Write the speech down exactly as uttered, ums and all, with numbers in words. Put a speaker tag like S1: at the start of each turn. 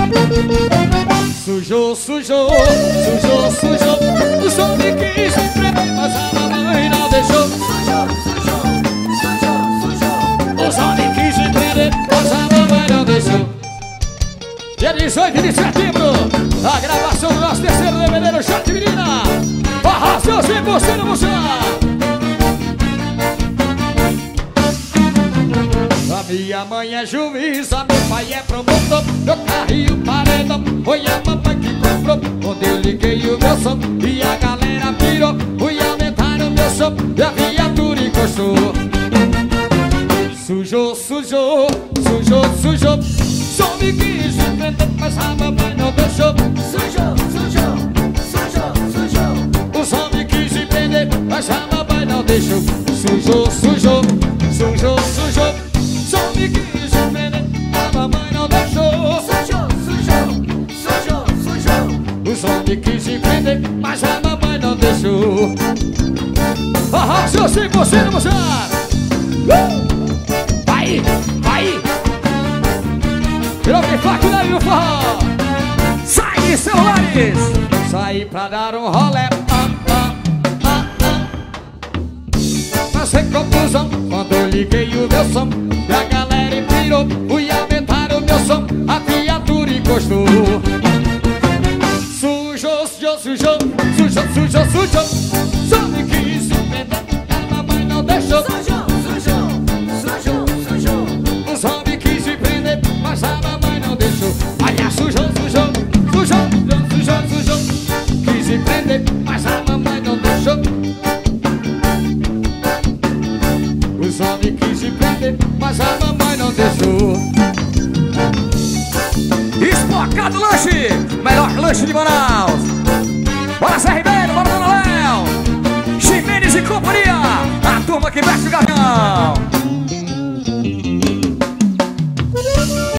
S1: Sujou, sujou, sujou, sujou. O som me quis espremer, mas a mamãe não deixou.
S2: Sujou, sujou, sujou, sujou.
S1: O som me quis espremer, mas a mamãe não deixou. Dia dezoito de setembro, a gravação do nosso terceiro D V D no Chat Menina. Arrasou cem por cento no chão. A minha mãe é juíza, meu pai é promotor. Meu carrinho paredão, foi a mamãe que comprou. Quando eu liguei o meu som e a galera pirou, fui aumentar o meu som e a viatura encostou. Sujou, sujou, sujou, sujou. Som me quis prender, mas a mamãe não deixou.
S2: Sujou, sujou, sujou, sujou.
S1: O som me quis prender, mas a mamãe não deixou. Sujou, sujou, sujou, sujou. Som me quis prender, a mamãe não deixou.
S2: Sujou, sujou, sujou, sujou.
S1: O som me quis prender, mas a mamãe não deixou. Arrasou cem por cento no chão. Vai, vai. Virou que faca daí no forró. Sai, celulares. Saí pra dar um rolé. Ah, ah, ah, ah. Mas sem confusão, quando eu liguei o meu som e a galera pirou, fui aumentar o meu som, a viatura encostou. Sujou, sujou, sujou, sujou, sujou, sujou. Só me quis prender, a mamãe não deixou.
S2: Sujou, sujou, sujou, sujou.
S1: O som me quis prender, mas a mamãe não deixou. Olha, sujou, sujou, sujou, sujou, sujou. Quis prender, mas a mamãe não deixou. O som me quis prender, mas a mamãe não deixou. Espocado Lanche, melhor lanche de Manaus. Bora, C R B!